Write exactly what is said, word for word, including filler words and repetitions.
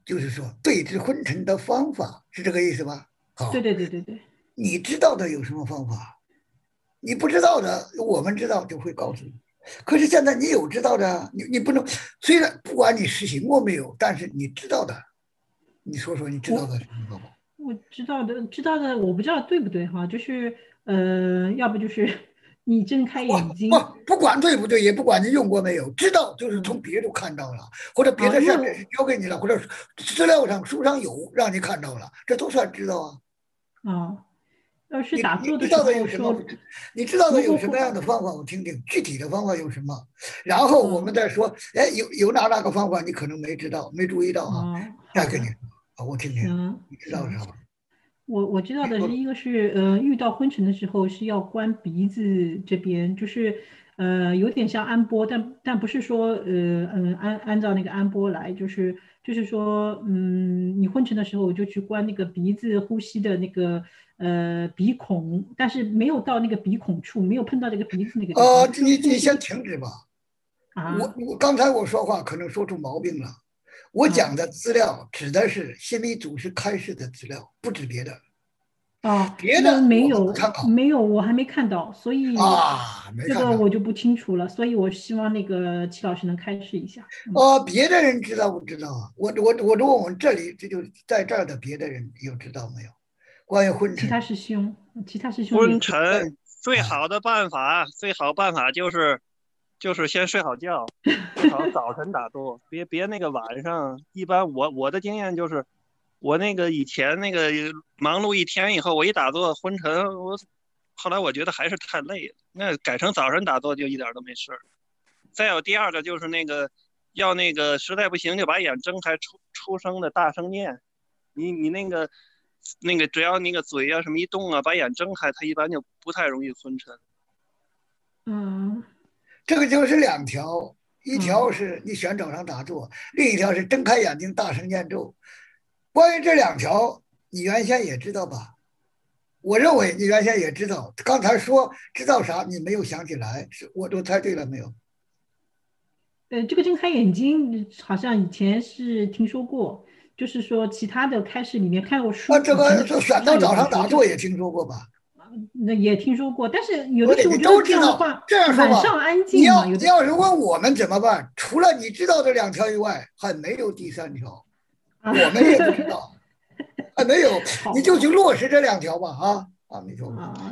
就是说对治昏沉的方法，是这个意思吧？好， 对对对对对。 你知道的有什么方法？你不知道的，我们知道就会告诉你。可是现在你有知道的，你你不能，虽然不管你实行过没有，但是你知道的，你说说你知道我的什么方法？ 我知道的知道的，我不知道对不对哈，就是呃，要不就是你睁开不眼睛。 不不管对不对，也不管你用过没有，知道就是从嗯。 别处看到了，或者别啊， 的上面是因为我教给你了，或者资料上书上有让你看到了，这都算知道啊。 啊，要是你打坐的时你知道的有什么？ 候说， 你知道的有什么如果会。 样的方法？我听听具体的方法有什么，然后我们啊再说。哎，有有哪哪个方法你可能没知道、没注意到哈？ 啊，好再跟你的。 说啊，我听听， 行你知道是行。 吧？ 我我知道的是， 你说一个是呃，遇到昏沉的时候是要关鼻子这边，就是呃，有点像安波，但但不是说呃嗯按按照那个安波来，就是就是说嗯，你昏沉的时候就去关那个鼻子呼吸的那个呃鼻孔，但是没有到那个鼻孔处，没有碰到这个鼻子那个地呃， 方，就你你先呼吸停止吧。我啊我刚才我说话可能说出毛病了。我讲啊的资料指的是心理组织开示的资料，不指别的， 哦， 别那的我们不没有参考没有，我还没看到，所以啊，没这看到。 个我就不清楚了，所以我希望那个齐老师能开示一下。嗯。 哦，别的人知道不知道啊？我我我就问我们这里这就在这儿的别的人有知道没有？关于昏其他沉师兄，其他师兄也可以。 昏沉最啊， 好的办法，最好办法就是就是先睡好觉，最好早晨打坐，别别那个晚上。一般我我的经验就是，我那个以前那个忙碌一天以后，我一打坐昏沉，我后来我觉得还是太累了，那改成早晨打坐就一点都没事儿。再有第二个就是那个要那个实在不行就把眼睁开，出出声的大声念。你你那个那个只要那个嘴啊什么一动啊，把眼睁开，它一般就不太容易昏沉。 嗯这个就是两条，一条嗯。 是你选早上打坐，另一条是睁开眼睛大声念咒。关于这两条，你原先也知道吧？我认为你原先也知道。刚才说知道啥，你没有想起来，是我都猜对了没有？ 呃，这个睁开眼睛好像以前是听说过，就是说其他的开示里面看过啊， 书，以前的这个书书选到早上有有说， 上打坐也就是听说过吧？ 那也听说过，但是有的时所以你候我觉得这都知道。 样的话， 这样说吧， 晚上安你静嘛，有的。 要你要是问我们怎么办，除了你知道这两条以外，还没有第三条， 啊。 我们也不知道，还没有， 好吧。 你就去落实这两条吧，啊啊，没错。 啊。